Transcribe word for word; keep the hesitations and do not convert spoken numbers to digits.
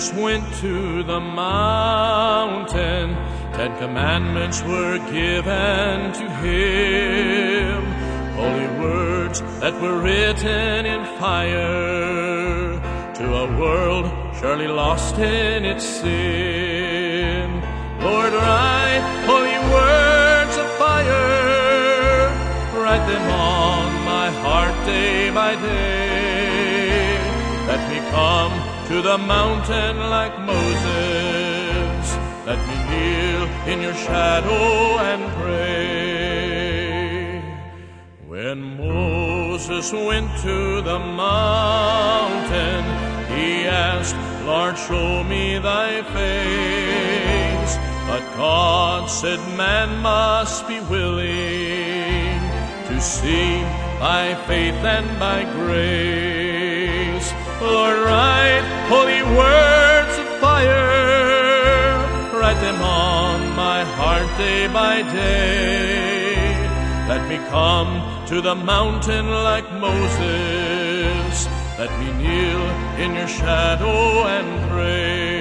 Jesus went to the mountain, Ten Commandments were given to him, holy words that were written in fire, to a world surely lost in its sin. Lord, write holy words of fire, write them on my heart day by day. Let me come to the mountain like Moses, let me kneel in your shadow and pray. When Moses went to the mountain, he asked, Lord, show me thy face. But God said, man must be willing to see by faith and by grace. Lord, write holy words of fire, write them on my heart day by day. Let me come to the mountain like Moses, let me kneel in your shadow and pray.